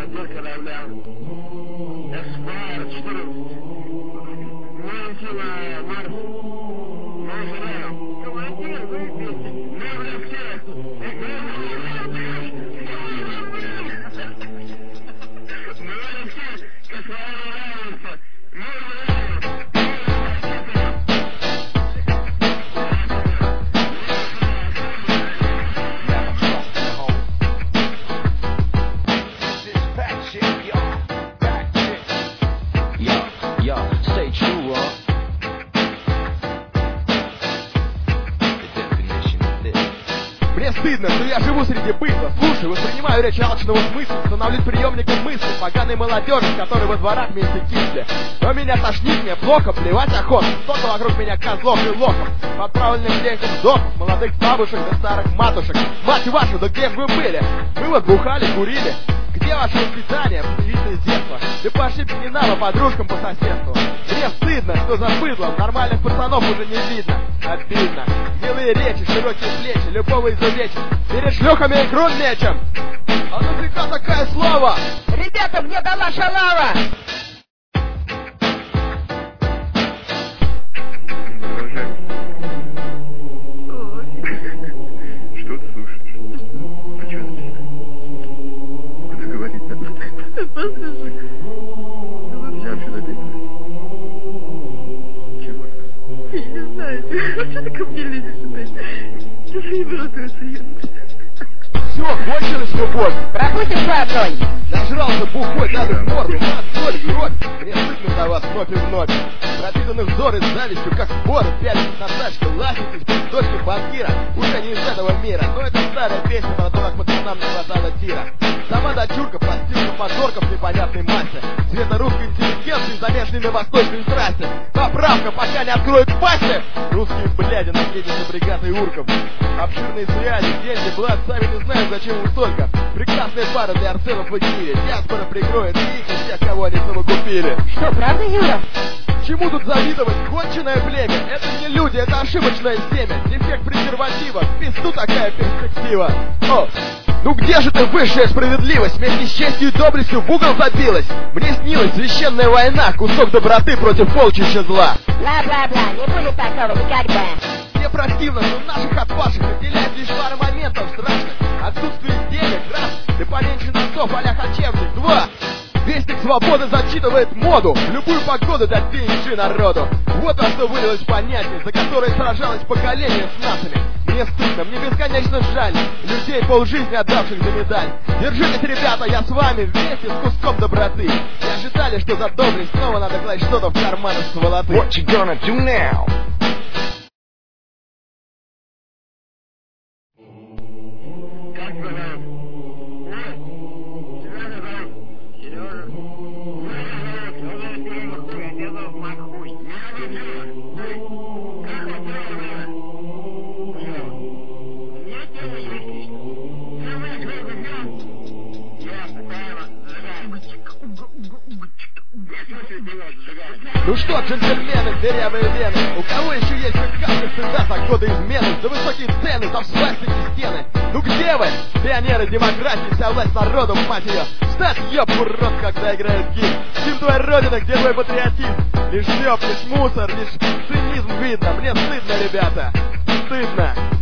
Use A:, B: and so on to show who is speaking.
A: обзор корабля. Эсквайр 14. Вылетела Марс. Мы желаем. Командир, выпейте. Новый офицер.
B: Мне стыдно, что я живу среди быдла. Слушаю, воспринимаю речь алчного смысла. Становлюсь приемником мысли поганой молодежи, с которой во дворах вместе кисли. Но меня тошнит, мне плохо, плевать охота. Столько вокруг меня козлов и лохов, подправленных денег вздохов, молодых бабушек да старых матушек. Мать вашу, да где вы были? Мы вот бухали, курили. Где ваше воспитание, посвятительное детство? Ты пошли не надо подружкам по соседству. Мне стыдно, что за быдлом нормальных пацанов уже не видно. Обидно. Милые речи, широкие плечи, любого изувечить. Перед шлюхами и крун мечем. А нафига такая слава?
C: Ребята, мне дала шалава!
A: Что ты слушаешь? А что написано? Куда говорить надо? Послушай. Я вообще написано. Чего? Я не знаю. Что ты ко мне лезешь опять? Сейчас я не беру твою союз.
B: Все, кончилась любовь.
C: Пропустим по одной.
B: Нажрался бухой, надо в морду, мат, соль, кровь. Мне стыдно за вас вновь и вновь. Пропитаны взоры с завистью, как споры. Пялитесь на тачке, ластитесь перед дочкой банкира. Уже не из этого мира, но это старая песня про то, как пацанам не хватало тира. Сама дочурка, пластинка подзорка в непонятной массе. Цвета русской интеллигенции, замешанной на восточной трассе. Поправка, пока не откроют пасти. Русские бляди, наследницы бригады урков. Обширные связи, деньги, блат, сами не знают, зачем им столько. Прекрасная пара для арсенов в эфире. Диаспора прикроет их и всех, кого они самокупили.
C: Что, правда, Юра?
B: Чему тут завидовать? Конченое племя. Это не люди, это ошибочное семя. Дефект презерватива. В пизду такая перспектива. О, ну где же ты, высшая справедливость? Вместе с честью и доблестью в угол забилась. Мне снилась священная война, кусок доброты против полчища зла.
C: Бла-бла-бла, не будет такого никогда.
B: Мне противно, что наших отпавших отделяет лишь пара моментов страшных. Отсутствие денег, раз, ты поменьше носов, а-ля Харчевник, два. Вестник свободы зачитывает моду, в любую погоду дать денежи народу. Вот во что вылилось понятие, за которое сражалось поколение с нациями. Мне стыдно, мне бесконечно жаль людей, полжизни отдавших за медаль. Держитесь, ребята, я с вами вместе с куском доброты. Не ожидали, что за доблесть снова надо класть что-то в карманы сволоты.
D: What you gonna do now?
A: Как зовут? Тебя зовут Сережа. Меня зовут Махуй, а тебя зовут Махуй. Меня зовут Юра. Как вам дело? Мне дело есть лично. Я выиграл в игру. Ясно, правильно.
B: Ну что, джентльмены, дырявые вены, у кого еще есть хоть капля стыда за годы измены, за высокие цены, за свастики стены? Ну где вы, пионеры демократии, вся власть народу, мать ее? Встать, ёб, урод, когда играет гимн. Гимн твоя родина, где твой патриотизм? Лишь ёб, лишь мусор, лишь цинизм видно. Мне стыдно, ребята, стыдно.